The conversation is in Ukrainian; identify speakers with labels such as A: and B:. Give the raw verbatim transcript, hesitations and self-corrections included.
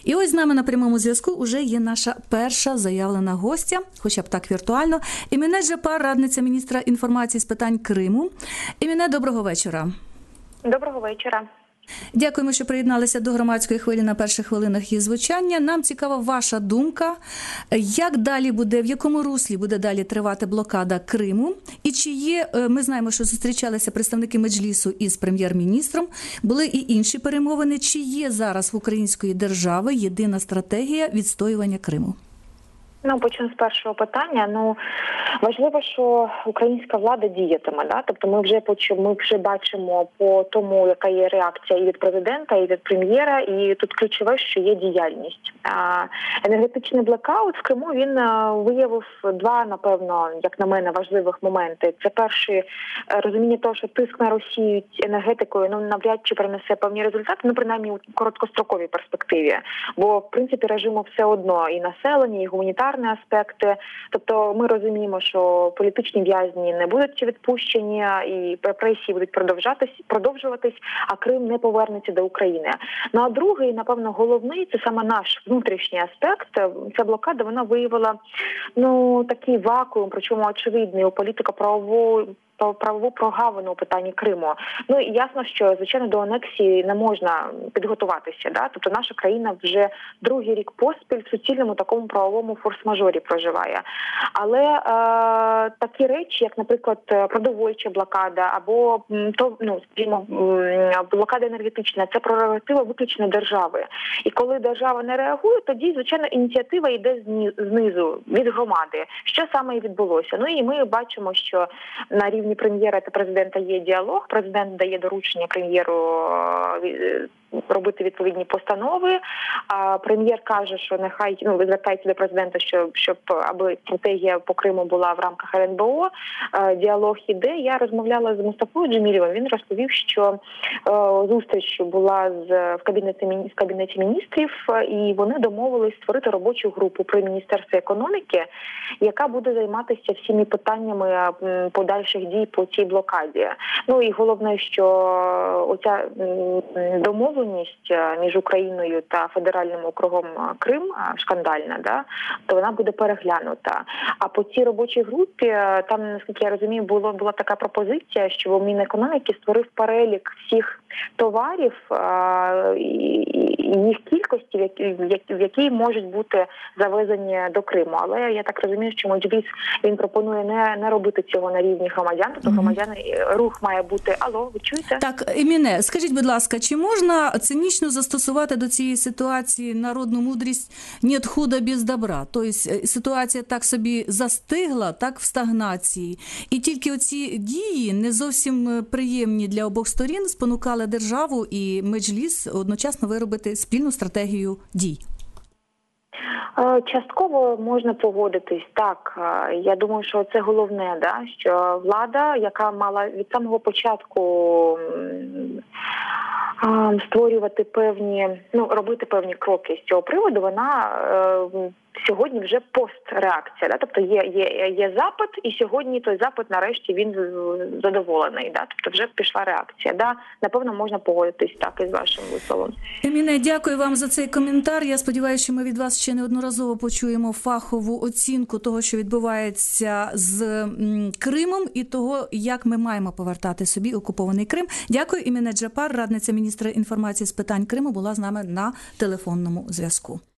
A: І ось з нами на прямому зв'язку уже є наша перша заявлена гостя, хоча б так віртуально. Еміне Джапар, радниця міністра інформації з питань Криму. Еміне, доброго вечора.
B: Доброго вечора.
A: Дякуємо, що приєдналися до громадської хвилі на перших хвилинах її звучання. Нам цікава ваша думка, як далі буде, в якому руслі буде далі тривати блокада Криму, і чи є, ми знаємо, що зустрічалися представники Меджлісу із прем'єр-міністром, були і інші перемовини, чи є зараз в української держави єдина стратегія відстоювання Криму?
B: Ну, почну з першого питання. Ну, важливо, що українська влада діятиме, да? Тобто ми вже почув, ми вже бачимо по тому, яка є реакція і від президента, і від прем'єра, і тут ключове, що є діяльність. А, енергетичний блекаут в Криму, він а, виявив два, напевно, як на мене, важливих моменти. Це перше розуміння того, що тиск на Росію енергетикою, ну, навряд чи принесе певні результати, ну, принаймні у короткостроковій перспективі. Бо, в принципі, режиму все одно і населення, і гуманітарне аспекти. Тобто ми розуміємо, що політичні в'язні не будуть відпущені і репресії будуть продовжатись, продовжуватись, а Крим не повернеться до України. Ну а другий, напевно, головний, це саме наш внутрішній аспект. Ця блокада, вона виявила, ну, такий вакуум, причому очевидний у політико-правової правову прогавину у питанні Криму. Ну і ясно, що, звичайно, до анексії не можна підготуватися. Да? Тобто наша країна вже другий рік поспіль в суцільному такому правовому форс-мажорі проживає. Але е, такі речі, як, наприклад, продовольча блокада або то, ну, скажімо, блокада енергетична, це прерогатива виключно держави. І коли держава не реагує, тоді, звичайно, ініціатива йде знизу, від громади. Що саме і відбулося? Ну і ми бачимо, що на рівні прем'єра та президента є діалог, президент дає доручення прем'єру робити відповідні постанови, а прем'єр каже, що нехай, ну, звертається до президента, щоб, щоб аби стратегія по Криму була в рамках ер ен бе о, діалог іде. Я розмовляла з Мустафою Джемілєвим, він розповів, що е, зустріч була з, в кабінеті, в кабінеті міністрів, і вони домовились створити робочу групу при Міністерстві економіки, яка буде займатися всіми питаннями подальших дій по цій блокаді. Ну і головне, що оця домовленість між Україною та федеральним округом Крим, шкандальна, да, то вона буде переглянута. А по цій робочій групі, там, наскільки я розумію, було, була така пропозиція, що Мінекономіки створив перелік всіх товарів а, і, і їх кількості, в які, в які можуть бути завезені до Криму. Але я так розумію, що Меджліс, він пропонує не, не робити цього на рівні громадян, тобто mm-hmm. громадяни, рух має бути... Алло, ви чуєте?
A: Так, Еміне, скажіть, будь ласка, чи можна цинічно застосувати до цієї ситуації народну мудрість «нет худа без добра»? Тобто ситуація так собі застигла, так в стагнації. І тільки оці дії, не зовсім приємні для обох сторін, спонукали державу і Меджліс одночасно виробити спільну стратегію дій.
B: Частково можна погодитись, так. Я думаю, що це головне, да? Що влада, яка мала від самого початку створювати певні, ну, робити певні кроки з цього приводу, вона е, сьогодні вже постреакція, да? Тобто є, є, є запит, і сьогодні той запит, нарешті, він задоволений, да? Тобто вже пішла реакція. Да? Напевно, можна погодитись так із вашим висловом.
A: Еміне, дякую вам за цей коментар. Я сподіваюся, що ми від вас ще неодноразово почуємо фахову оцінку того, що відбувається з Кримом і того, як ми маємо повертати собі окупований Крим. Дякую. Еміне Джапар, радниця міністра інформації з питань Криму, була з нами на телефонному зв'язку.